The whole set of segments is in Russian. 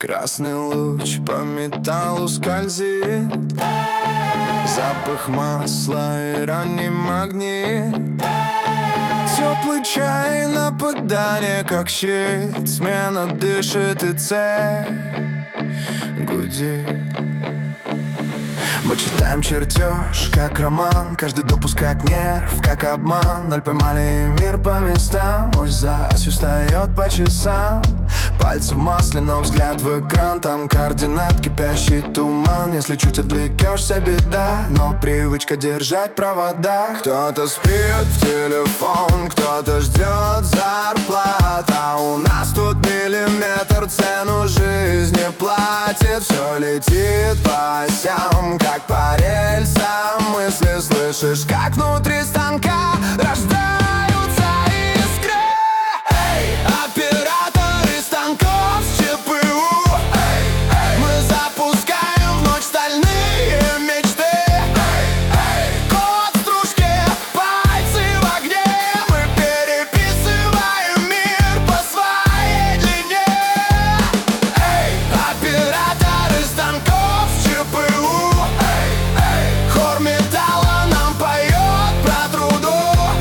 Красный луч по металлу скользит, запах масла и ранний магнит. Теплый чай, нападание как щит. Смена дышит и цель гудит. Мы читаем чертеж, как роман. Каждый допуск как нерв, как обман. Ноль поймали мир по местам. Ось за осью встает по часам. Пальцы в масле, но взгляд в экран. Там координат, кипящий туман. Если чуть отвлекешься, беда. Но привычка держать провода. Кто-то спит в телефон, кто-то ждет зарплат. А у нас тут миллиметр цену жизни платит. Все летит по осям, как по рельсам. Мысли слышишь, как внутри станка рождаются искры. Эй, операторы станков с ЧПУ. Эй, мы запускаем в ночь стальные мечты. Эй, код в стружке, пальцы в огне. Мы переписываем мир по своей длине. Эй, операторы станков с ЧПУ. Хор металла нам поет про труду.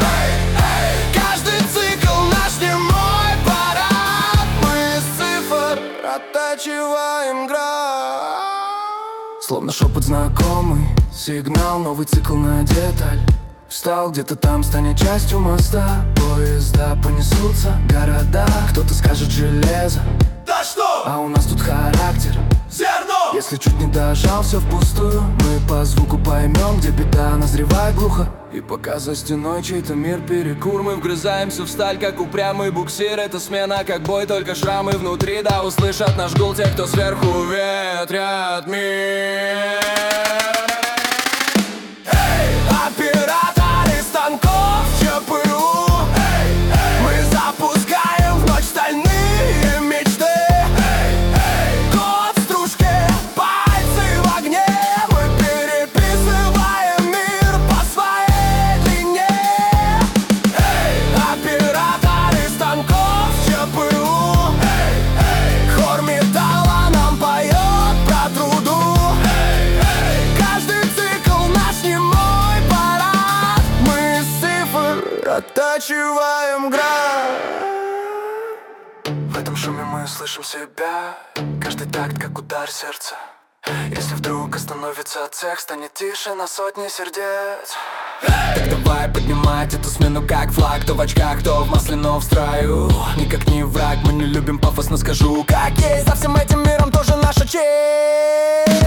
Каждый цикл наш немой парад. Мы из цифр оттачиваем град. Словно шепот знакомый сигнал, новый цикл на деталь. Встал где-то там, станет частью моста. Поезда понесутся, города. Кто-то скажет железо, да что? а у нас тут характер. Зерно! Если чуть не дожал, все впустую. Мы по звуку поймем, где беда назревает глухо. И пока за стеной чей-то мир перекур, мы вгрызаемся в сталь, как упрямый буксир. Это смена, как бой, только шрамы внутри. Да услышат наш гул те, кто сверху ветрят мир. Эй, операторы станков ЧПУ. Мы запускаем в ночь стальные мечты. Код в стружке, пальцы в огне. Мы переписываем мир по своей длине. Эй, операторы станков ЧПУ. Хор металла нам поет про труду. Каждый цикл наш немой парад. Мы из цифр оттачиваем град. В этом шуме мы слышим себя. Каждый такт, как удар сердца. Если вдруг остановится цех, станет тише на сотни сердец. Так давай поднимать эту смену как флаг. Кто в очках, кто в масле, но в строю. Никак не враг, мы не любим пафосно, скажу как есть. За всем этим миром тоже наша честь.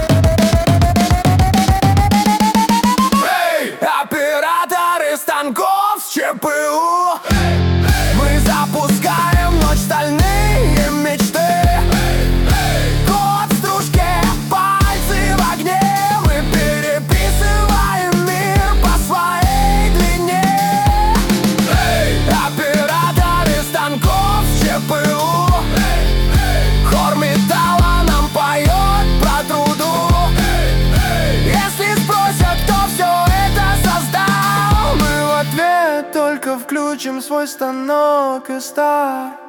Эй, операторы станков с ЧПУ. Мы запускаем в ночь стальные мечты. Код в стружке, пальцы в огне. Мы переписываем мир по своей длине. Эй, операторы станков с ЧПУ. Хор металла нам поет про труду. Если спросят, кто все это создал, мы в ответ только включим свой станок и сталь.